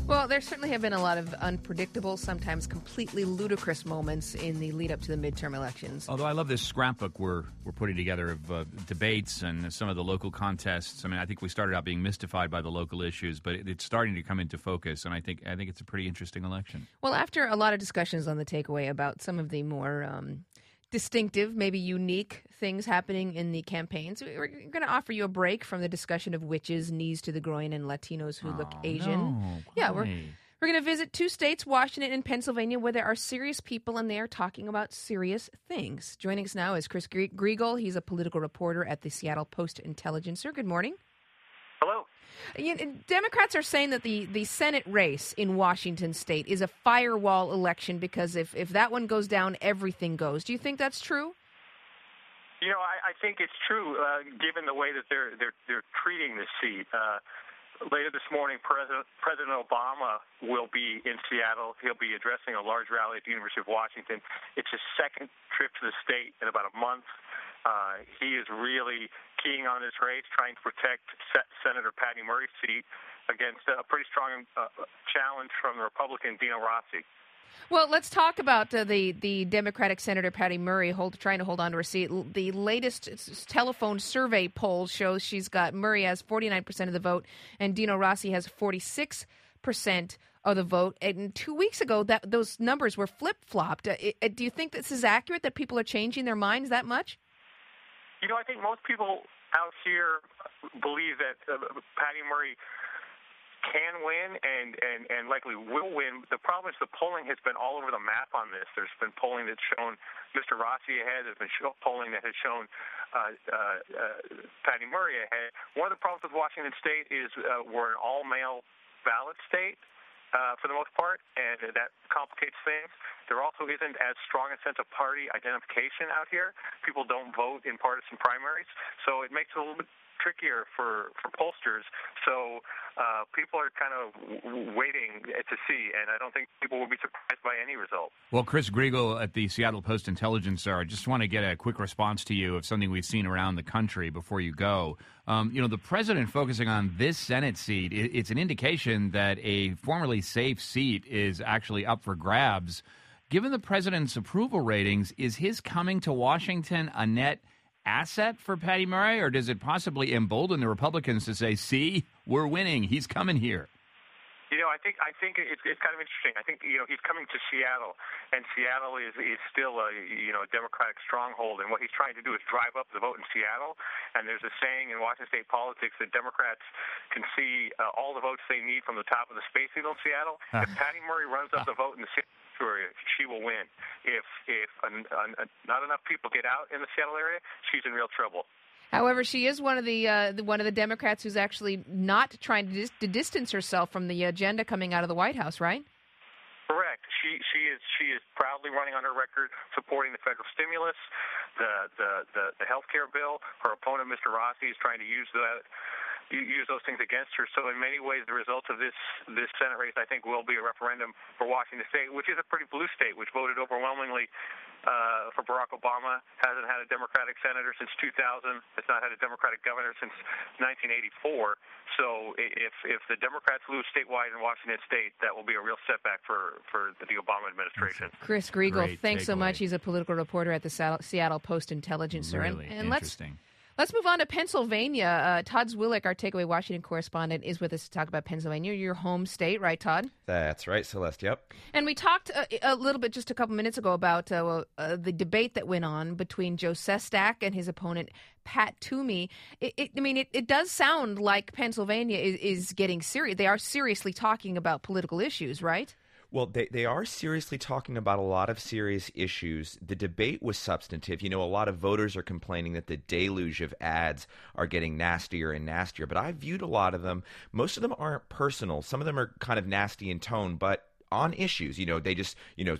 Well, there certainly have been a lot of unpredictable, sometimes completely ludicrous moments in the lead up to the midterm elections. Although I love this scrapbook we're putting together of debates and some of the local contests. I mean, I think we started out being mystified by the local issues, but it's starting to come into focus, and I think it's a pretty interesting election. Well, after a lot of discussions on the takeaway about some of the more distinctive, maybe unique things happening in the campaigns, we're going to offer you a break from the discussion of witches, knees to the groin, and Latinos who look Asian. No, yeah, we're going to visit two states, Washington and Pennsylvania, where there are serious people and they are talking about serious things. Joining us now is Chris Griegel. He's a political reporter at the Seattle Post-Intelligencer. Good morning. Hello. Democrats are saying that the Senate race in Washington state is a firewall election because if that one goes down, everything goes. Do you think that's true? You know, I think it's true, given the way that they're treating this seat. Later this morning, President Obama will be in Seattle. He'll be addressing a large rally at the University of Washington. It's his second trip to the state in about a month. He is really keying on this race, trying to protect Senator Patty Murray's seat against a pretty strong challenge from the Republican Dino Rossi. Well, let's talk about the Democratic Senator Patty Murray trying to hold on to her seat. The latest telephone survey poll shows she's got Murray has 49% of the vote and Dino Rossi has 46% of the vote. And 2 weeks ago, those numbers were flip-flopped. Do you think this is accurate, that people are changing their minds that much? You know, I think most people out here believe that Patty Murray can win and likely will win. The problem is the polling has been all over the map on this. There's been polling that's shown Mr. Rossi ahead. There's been polling that has shown Patty Murray ahead. One of the problems with Washington State is we're an all-male ballot state for the most part, and that complicates things. There also isn't as strong a sense of party identification out here. People don't vote in partisan primaries, so it makes it a little bit trickier for pollsters. So people are kind of waiting to see, and I don't think people will be surprised by any result. Well, Chris Griegel at the Seattle Post-Intelligencer, I just want to get a quick response to you of something we've seen around the country before you go. The president focusing on this Senate seat, it's an indication that a formerly safe seat is actually up for grabs. Given the president's approval ratings, is his coming to Washington a net asset for Patty Murray, or does it possibly embolden the Republicans to say, see, we're winning, he's coming here? You know, I think it's kind of interesting. I think, he's coming to Seattle, and Seattle is still a Democratic stronghold, and what he's trying to do is drive up the vote in Seattle. And there's a saying in Washington State politics that Democrats can see all the votes they need from the top of the Space Needle in Seattle. If Patty Murray runs up the vote in the Seattle area, she will win. If not enough people get out in the Seattle area, she's in real trouble. However, she is one of the Democrats who's actually not trying to distance herself from the agenda coming out of the White House, right? Correct. She is proudly running on her record supporting the federal stimulus, the health care bill. Her opponent, Mr. Rossi, is trying to use those things against her. So in many ways, the results of this Senate race, I think, will be a referendum for Washington State, which is a pretty blue state, which voted overwhelmingly for Barack Obama, hasn't had a Democratic senator since 2000. It's not had a Democratic governor since 1984. So if the Democrats lose statewide in Washington State, that will be a real setback for the Obama administration. Chris Griegel, thanks so much. He's a political reporter at the Seattle Post-Intelligencer. Really interesting. Let's move on to Pennsylvania. Todd Zwillich, our Takeaway Washington correspondent, is with us to talk about Pennsylvania, your home state, right, Todd? That's right, Celeste, yep. And we talked a little bit just a couple minutes ago about the debate that went on between Joe Sestak and his opponent, Pat Toomey. It does sound like Pennsylvania is getting serious. They are seriously talking about political issues, right? Well, they are seriously talking about a lot of serious issues. The debate was substantive. A lot of voters are complaining that the deluge of ads are getting nastier and nastier, but I viewed a lot of them. Most of them aren't personal. Some of them are kind of nasty in tone, but on issues. They just,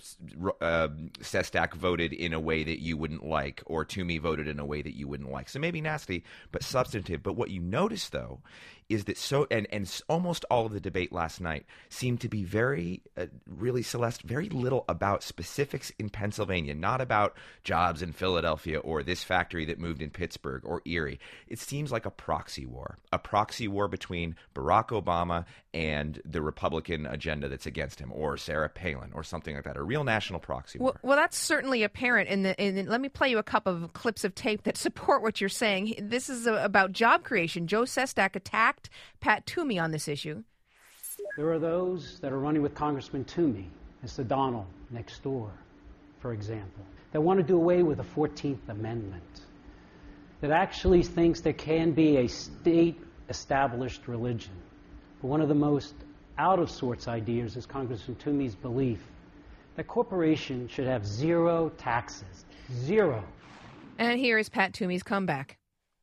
Sestak voted in a way that you wouldn't like, or Toomey voted in a way that you wouldn't like. So maybe nasty, but substantive. But what you notice, though, is that almost all of the debate last night seemed to be very, really, Celeste, very little about specifics in Pennsylvania, not about jobs in Philadelphia or this factory that moved in Pittsburgh or Erie. It seems like a proxy war between Barack Obama and the Republican agenda that's against him, or Sarah Palin, or something like that, a real national proxy war. Well, that's certainly apparent. Let me play you a couple of clips of tape that support what you're saying. This is about job creation. Joe Sestak attacked Pat Toomey on this issue. There are those that are running with Congressman Toomey, Mr. Donald next door, for example, that want to do away with the 14th Amendment, that actually thinks there can be a state-established religion. But one of the most out-of-sorts ideas is Congressman Toomey's belief that corporations should have zero taxes. Zero. And here is Pat Toomey's comeback.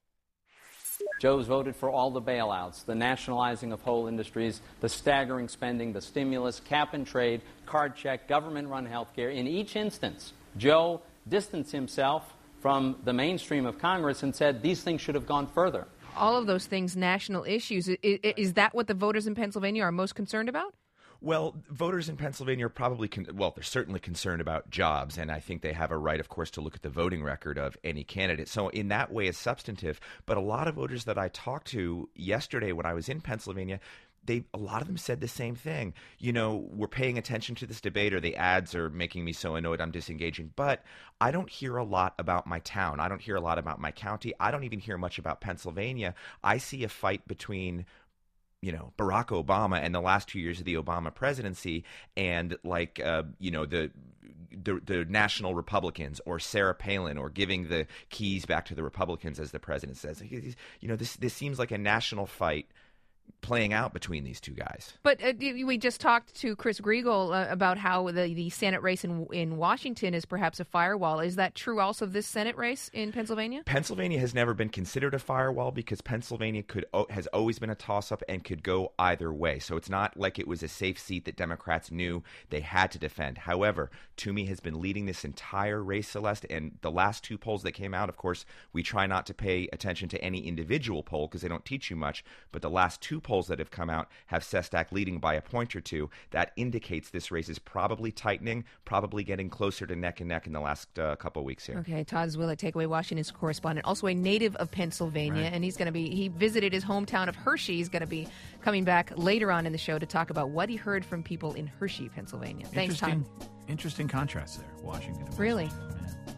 Joe's voted for all the bailouts, the nationalizing of whole industries, the staggering spending, the stimulus, cap and trade, card check, government-run health care. In each instance, Joe distanced himself from the mainstream of Congress and said these things should have gone further. All of those things, national issues. Is that what the voters in Pennsylvania are most concerned about? Well, voters in Pennsylvania are probably, they're certainly concerned about jobs, and I think they have a right, of course, to look at the voting record of any candidate. So in that way, it's substantive. But a lot of voters that I talked to yesterday when I was in Pennsylvania, a lot of them said the same thing. You know, we're paying attention to this debate, or the ads are making me so annoyed I'm disengaging. But I don't hear a lot about my town. I don't hear a lot about my county. I don't even hear much about Pennsylvania. I see a fight between Barack Obama and the last 2 years of the Obama presidency, and the national Republicans, or Sarah Palin, or giving the keys back to the Republicans, as the president says. This seems like a national fight playing out between these two guys. But we just talked to Chris Griegel about how the Senate race in Washington is perhaps a firewall. Is that true also of this Senate race in Pennsylvania? Pennsylvania has never been considered a firewall because Pennsylvania has always been a toss-up and could go either way. So it's not like it was a safe seat that Democrats knew they had to defend. However, Toomey has been leading this entire race, Celeste, and the last two polls that came out, of course, we try not to pay attention to any individual poll because they don't teach you much, but the last two polls that have come out have Sestak leading by a point or two. That indicates this race is probably tightening, probably getting closer to neck and neck in the last couple of weeks here. Okay, Todd Zwillich, Takeaway Washington's correspondent, also a native of Pennsylvania, right. And he visited his hometown of Hershey. He's going to be coming back later on in the show to talk about what he heard from people in Hershey, Pennsylvania. Thanks, Todd. Interesting contrast there, Washington. Really? Yeah.